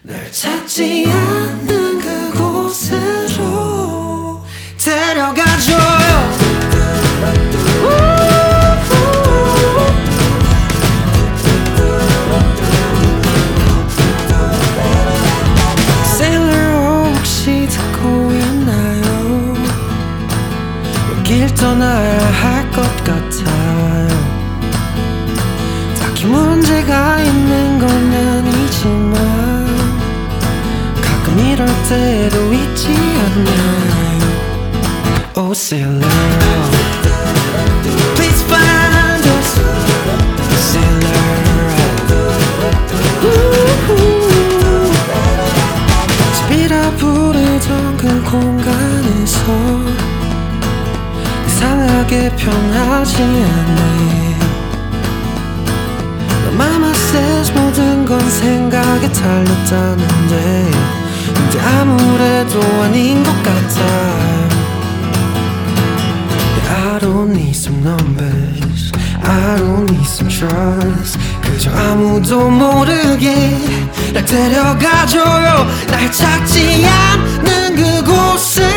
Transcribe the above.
널 찾지 않는 그곳으로 데려가줘요. Sailor 혹시 듣고 있나요? 여길 떠나야 할 것 같아요. 딱히 문제가 있는 건 아니지만 가끔 이럴 때도 있지 않나요? Oh sailor, please find us, sailor. 집이라 부르던 그 공간에서 이상하게 편하지 않네. Mama says 모든 건 생각에 달렸다는데 근데 아무래도 아닌 것 같아. I don't need some numbers, I don't need some trust. 그저 아무도 모르게 날 데려가줘요. 날 찾지 않는 그곳에